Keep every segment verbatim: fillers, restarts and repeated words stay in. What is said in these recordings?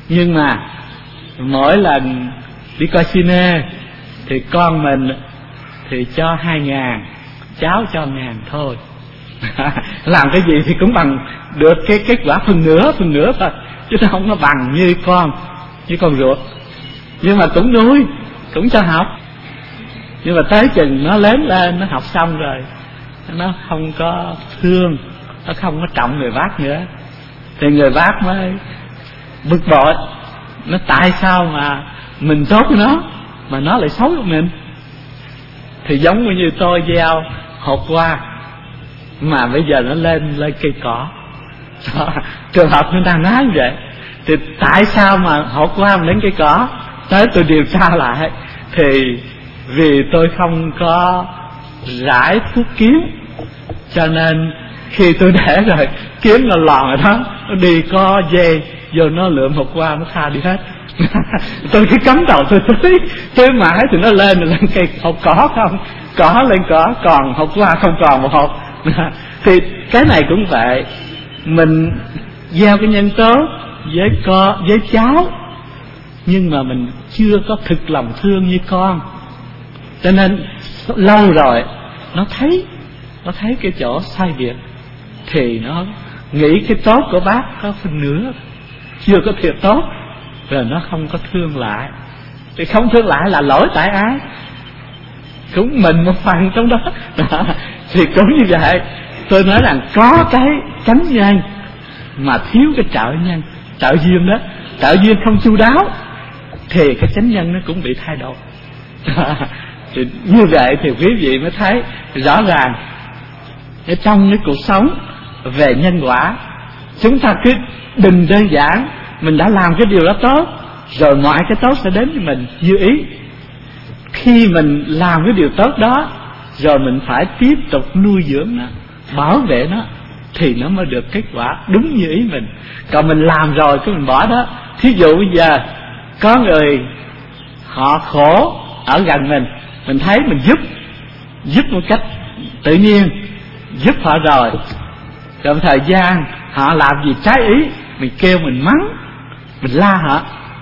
Nhưng mà mỗi lần đi coi cine thì con mình thì cho hai ngàn, cháu cho ngàn thôi. Làm cái gì thì cũng bằng được cái kết quả phần nửa, phần nửa thôi, chứ nó không có bằng như con, như con ruột. Nhưng mà cũng nuôi, cũng cho học. Nhưng mà tới chừng nó lớn lên, nó học xong rồi, nó không có thương, nó không có trọng người bác nữa, thì người bác mới bực bội. Nó tại sao mà mình tốt với nó mà nó lại xấu với mình? Thì giống như tôi gieo hột qua mà bây giờ nó lên lên cây cỏ. Trường hợp nó đang nói như vậy, thì tại sao mà hột qua mà lên cây cỏ? Tới tôi điều tra lại, thì vì tôi không có rải thuốc kiến, cho nên khi tôi để rồi kiến nó lòn rồi đó, nó đi có dây vô nó lượm hột qua, nó tha đi hết. Tôi cứ cắm đầu tôi tưới tưới mãi thì nó lên lên cây hột cỏ không, cỏ lên cỏ, còn hột qua không còn một hột. Thì cái này cũng vậy, mình gieo cái nhân tốt với con với cháu, nhưng mà mình chưa có thực lòng thương như con, cho nên lâu rồi nó thấy nó thấy cái chỗ sai biệt thì nó nghĩ cái tốt của bác có phần nửa, chưa có thiệt tốt, rồi nó không có thương lại. Thì không thương lại là lỗi tại ai? Cũng mình một phần trong đó. Đó thì cũng như vậy. Tôi nói rằng có cái chánh nhân mà thiếu cái trợ nhân, trợ duyên đó, trợ duyên không chu đáo thì cái chánh nhân nó cũng bị thay đổi. Thì như vậy thì quý vị mới thấy rõ ràng ở trong cái cuộc sống về nhân quả, chúng ta cứ đừng đơn giản mình đã làm cái điều đó tốt rồi mọi cái tốt sẽ đến với mình như ý. Khi mình làm cái điều tốt đó rồi mình phải tiếp tục nuôi dưỡng nó, bảo vệ nó, thì nó mới được kết quả đúng như ý mình. Còn mình làm rồi cái mình bỏ đó. Thí dụ bây giờ có người họ khổ ở gần mình, mình thấy mình giúp giúp một cách tự nhiên, giúp họ rồi, trong thời gian họ làm gì trái ý, mình kêu mình mắng, mình la họ,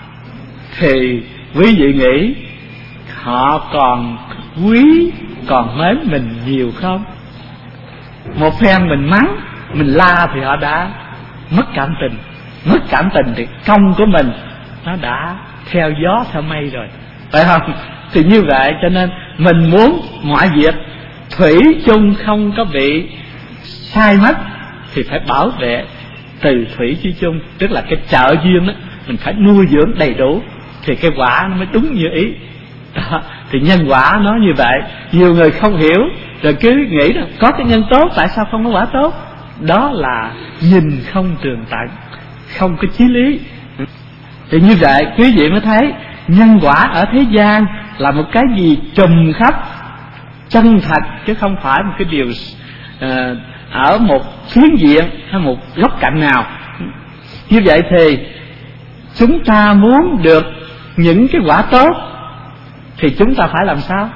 thì quý vị nghĩ họ còn quý, còn mến mình nhiều không? Một phen mình mắng, mình la thì họ đã mất cảm tình. Mất cảm tình thì công của mình nó đã theo gió theo mây rồi, phải không? Thì như vậy cho nên mình muốn mọi việc thủy chung không có bị sai mất thì phải bảo vệ từ thủy chi chung, tức là cái trợ duyên đó mình phải nuôi dưỡng đầy đủ thì cái quả nó mới đúng như ý. Đó, thì nhân quả nó như vậy. Nhiều người không hiểu rồi cứ nghĩ là có cái nhân tốt tại sao không có quả tốt. Đó là nhìn không tường tận, không có chí lý. Thì như vậy quý vị mới thấy nhân quả ở thế gian là một cái gì trùm khắp, chân thật, chứ không phải một cái điều uh, ở một phiến diện hay một góc cạnh nào. Như vậy thì chúng ta muốn được những cái quả tốt thì chúng ta phải làm sao?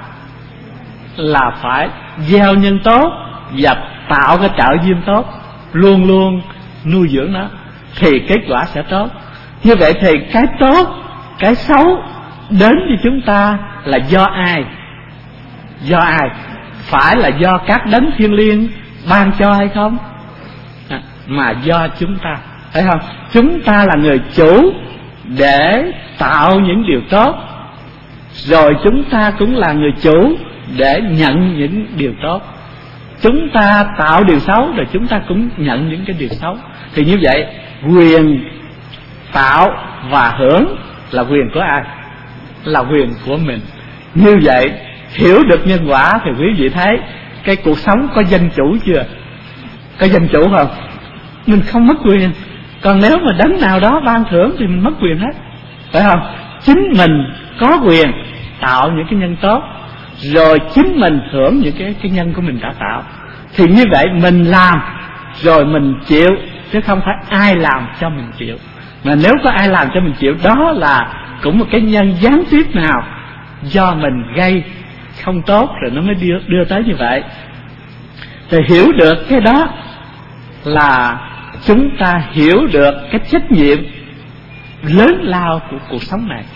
Là phải gieo nhân tốt và tạo cái trợ duyên tốt, luôn luôn nuôi dưỡng nó thì kết quả sẽ tốt. Như vậy thì cái tốt, cái xấu đến với chúng ta là do ai? Do ai? Phải là do các đấng thiêng liêng ban cho hay không? À, mà do chúng ta, phải không? Chúng ta là người chủ để tạo những điều tốt, rồi chúng ta cũng là người chủ để nhận những điều tốt. Chúng ta tạo điều xấu rồi chúng ta cũng nhận những cái điều xấu. Thì như vậy quyền tạo và hưởng là quyền của ai? Là quyền của mình. Như vậy hiểu được nhân quả thì quý vị thấy cái cuộc sống có dân chủ chưa? Có dân chủ không? Mình không mất quyền. Còn nếu mà đấng nào đó ban thưởng thì mình mất quyền hết, phải không? Chính mình có quyền tạo những cái nhân tốt, rồi chính mình hưởng những cái, cái nhân của mình đã tạo. Thì như vậy mình làm rồi mình chịu, chứ không phải ai làm cho mình chịu. Mà nếu có ai làm cho mình chịu, đó là cũng một cái nhân gián tiếp nào do mình gây không tốt rồi nó mới đưa, đưa tới như vậy. Thì hiểu được cái đó là chúng ta hiểu được cái trách nhiệm lớn lao của cuộc sống này.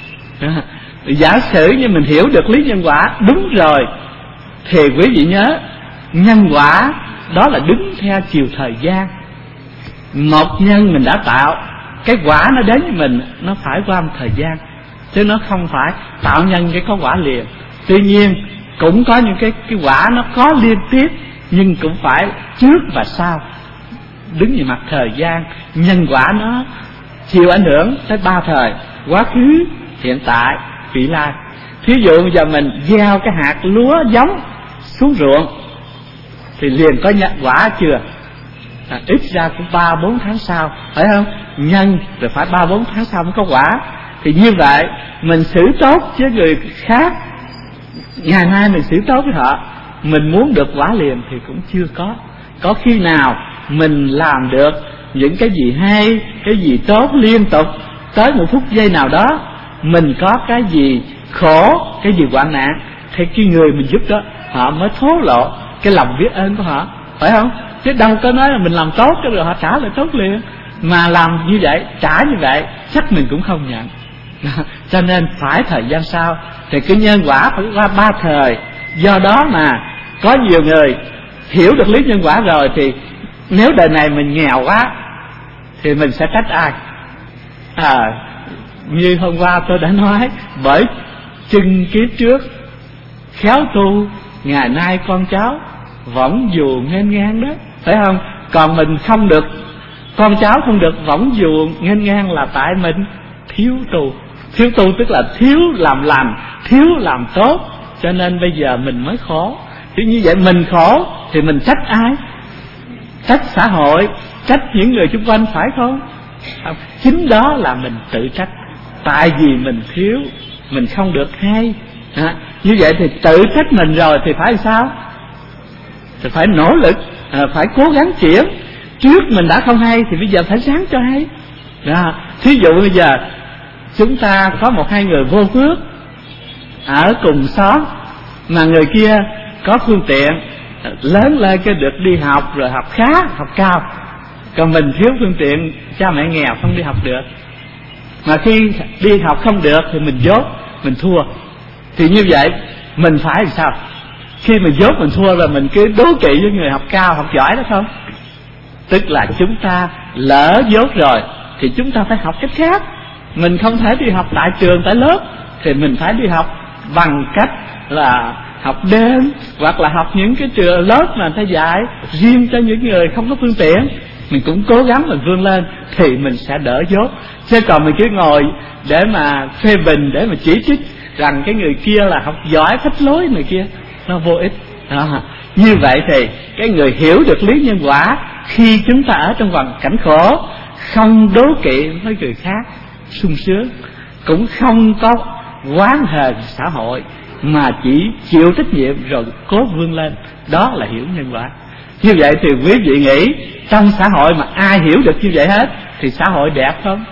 Giả sử như mình hiểu được lý nhân quả đúng rồi, thì quý vị nhớ, nhân quả đó là đứng theo chiều thời gian. Một nhân mình đã tạo, cái quả nó đến với mình nó phải qua một thời gian, chứ nó không phải tạo nhân cái có quả liền. Tuy nhiên cũng có những cái, cái quả nó có liên tiếp, nhưng cũng phải trước và sau. Đứng về mặt thời gian, nhân quả nó chịu ảnh hưởng tới ba thời: quá khứ, hiện tại, vị lai. Thí dụ bây giờ mình gieo cái hạt lúa giống xuống ruộng thì liền có nhận quả chưa? À, ít ra cũng ba bốn tháng sau, phải không? Nhân rồi phải ba bốn tháng sau mới có quả. Thì như vậy mình xử tốt với người khác, ngày nay mình xử tốt với họ, mình muốn được quả liền thì cũng chưa có. Có khi nào mình làm được những cái gì hay, cái gì tốt liên tục, tới một phút giây nào đó mình có cái gì khổ, cái gì hoạn nạn, thì cái người mình giúp đó họ mới thố lộ cái lòng biết ơn của họ, phải không? Chứ đâu có nói là mình làm tốt cho rồi họ trả lại tốt liền. Mà làm như vậy, trả như vậy, chắc mình cũng không nhận. Cho nên phải thời gian sau. Thì cái nhân quả phải qua ba thời. Do đó mà có nhiều người hiểu được lý nhân quả rồi, thì nếu đời này mình nghèo quá thì mình sẽ trách ai? À, như hôm qua tôi đã nói, bởi chừng kiếp trước khéo tu, ngày nay con cháu võng dù nghênh ngang đó, phải không? Còn mình không được, con cháu không được võng dù nghênh ngang là tại mình thiếu tu. Thiếu tu tức là thiếu làm lành, thiếu làm tốt, cho nên bây giờ mình mới khổ. Chứ như vậy mình khổ thì mình trách ai? Trách xã hội, trách những người xung quanh, phải không? Chính đó là mình tự trách. Tại vì mình thiếu, mình không được hay. À, như vậy thì tự trách mình rồi thì phải sao? Thì phải nỗ lực, à, phải cố gắng chuyển. Trước mình đã không hay thì bây giờ phải ráng cho hay. À, thí dụ bây giờ chúng ta có một hai người vô phước ở cùng xóm, mà người kia có phương tiện, lớn lên cái được đi học, rồi học khá, học cao. Còn mình thiếu phương tiện, cha mẹ nghèo không đi học được. Mà khi đi học không được thì mình dốt, mình thua. Thì như vậy mình phải làm sao? Khi mình dốt mình thua rồi mình cứ đố kỵ với người học cao, học giỏi đó không? Tức là chúng ta lỡ dốt rồi thì chúng ta phải học cách khác. Mình không thể đi học tại trường, tại lớp, thì mình phải đi học bằng cách là học đêm, hoặc là học những cái trường lớp mà người ta dạy riêng cho những người không có phương tiện. Mình cũng cố gắng mình vươn lên thì mình sẽ đỡ dốt. Chứ còn mình cứ ngồi để mà phê bình, để mà chỉ trích rằng cái người kia là học giỏi, phách lối người kia, nó vô ích. À, như vậy thì cái người hiểu được lý nhân quả, khi chúng ta ở trong hoàn cảnh khổ, không đố kỵ với người khác sung sướng, cũng không có oán hờn xã hội, mà chỉ chịu trách nhiệm rồi cố vươn lên. Đó là hiểu nhân quả. Như vậy thì quý vị nghĩ trong xã hội mà ai hiểu được như vậy hết thì xã hội đẹp không?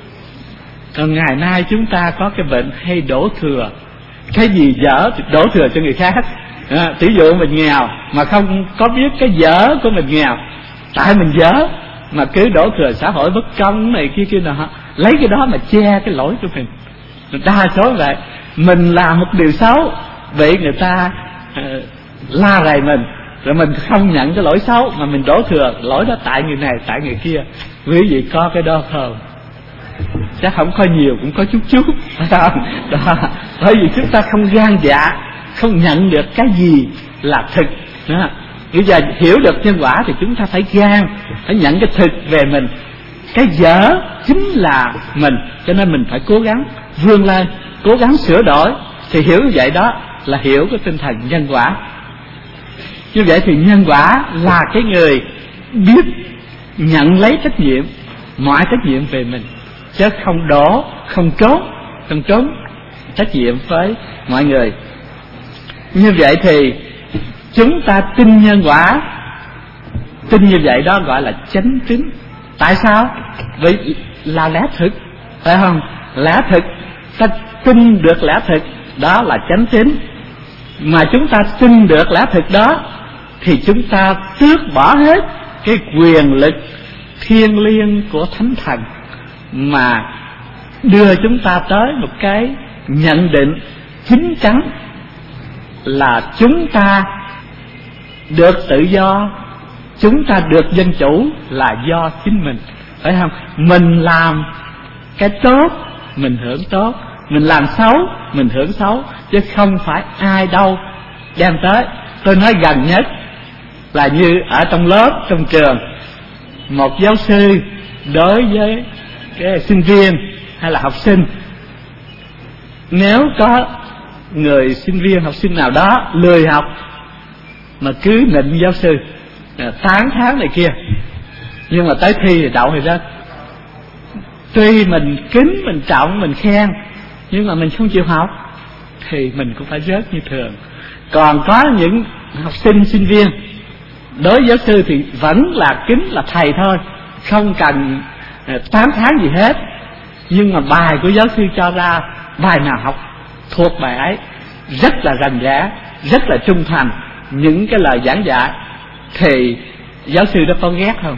Còn ngày nay chúng ta có cái bệnh hay đổ thừa, cái gì dở thì đổ thừa cho người khác. À, tỷ dụ mình nghèo mà không có biết cái dở của mình nghèo, tại mình dở mà cứ đổ thừa xã hội bất công này kia kia nào, lấy cái đó mà che cái lỗi của mình. Đa số vậy, mình làm một điều xấu bị người ta uh, la rầy mình, rồi mình không nhận cái lỗi xấu mà mình đổ thừa lỗi đó tại người này, tại người kia. Quý vị có cái đó không? Chắc không có nhiều, cũng có chút chút, phải không? Đó. Bởi vì chúng ta không gan dạ, không nhận được cái gì là thực. Đó. Bây giờ hiểu được nhân quả thì chúng ta phải gan, phải nhận cái thực về mình. Cái dở chính là mình, cho nên mình phải cố gắng vươn lên, cố gắng sửa đổi. Thì hiểu như vậy đó là hiểu cái tinh thần nhân quả. Như vậy thì nhân quả là cái người biết nhận lấy trách nhiệm, mọi trách nhiệm về mình, chứ không đổ, không trốn, không trốn trách nhiệm với mọi người. Như vậy thì chúng ta tin nhân quả, tin như vậy đó gọi là chánh tín. Tại sao? Vì là lẽ thực, phải không? Lẽ thực, ta tin được lẽ thực, đó là chánh tín. Mà chúng ta tin được lẽ thực đó thì chúng ta tước bỏ hết cái quyền lực thiêng liêng của thánh thần, mà đưa chúng ta tới một cái nhận định chính chắn là chúng ta được tự do, chúng ta được dân chủ là do chính mình, phải không? Mình làm cái tốt mình hưởng tốt, mình làm xấu mình hưởng xấu, chứ không phải ai đâu đem tới. Tôi nói gần nhất là như ở trong lớp, trong trường, một giáo sư đối với cái sinh viên hay là học sinh, nếu có người sinh viên học sinh nào đó lười học mà cứ nịnh giáo sư, tán thán này kia, nhưng mà tới thi thì đậu thì rớt. Tuy mình kính, mình trọng, mình khen, nhưng mà mình không chịu học thì mình cũng phải rớt như thường. Còn có những học sinh, sinh viên đối với giáo sư thì vẫn là kính, là thầy thôi, không cần tán thán gì hết, nhưng mà bài của giáo sư cho ra, bài nào học thuộc bài ấy, rất là rành rẽ, rất là trung thành những cái lời giảng dạy, thì giáo sư đó có ghét không?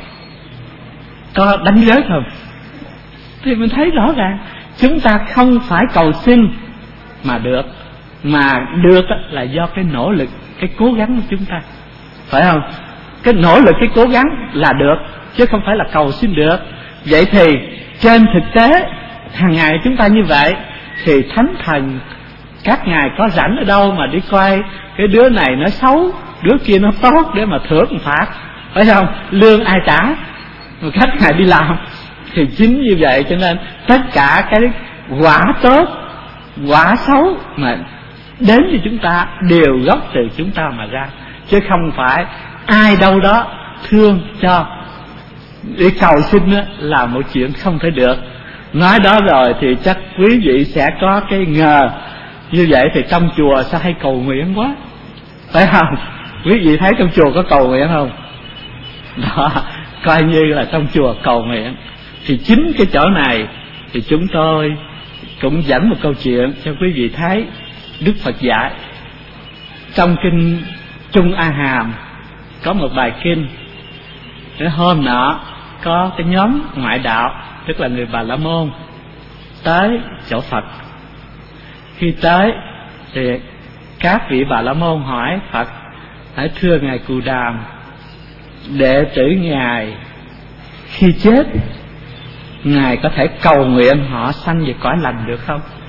Có đánh rớt không? Thì mình thấy rõ ràng chúng ta không phải cầu xin mà được, mà được là do cái nỗ lực, cái cố gắng của chúng ta, phải không? Cái nỗ lực, cái cố gắng là được, chứ không phải là cầu xin được. Vậy thì trên thực tế hàng ngày chúng ta như vậy, thì thánh thần các ngài có rảnh ở đâu mà đi coi cái đứa này nó xấu, đứa kia nó tốt để mà thưởng phạt, phải không? Lương ai trả mà các ngài đi làm. Thì chính như vậy cho nên tất cả cái quả tốt, quả xấu mà đến với chúng ta đều gốc từ chúng ta mà ra, chứ không phải ai đâu đó thương cho. Đi cầu xin là một chuyện không thể được. Nói đó rồi thì chắc quý vị sẽ có cái ngờ, như vậy thì trong chùa sao hay cầu nguyện quá, phải không? Quý vị thấy trong chùa có cầu nguyện không? Đó, coi như là trong chùa cầu nguyện. Thì chính cái chỗ này thì chúng tôi cũng dẫn một câu chuyện cho quý vị thấy Đức Phật dạy. Trong kinh Trung A Hàm có một bài kinh, cái hôm nọ có cái nhóm ngoại đạo, tức là người Bà La Môn, tới chỗ Phật. Khi tới thì các vị Bà La Môn hỏi Phật: hãy thưa ngài Cù Đàm, đệ tử ngài khi chết ngài có thể cầu nguyện họ sanh về cõi lành được không?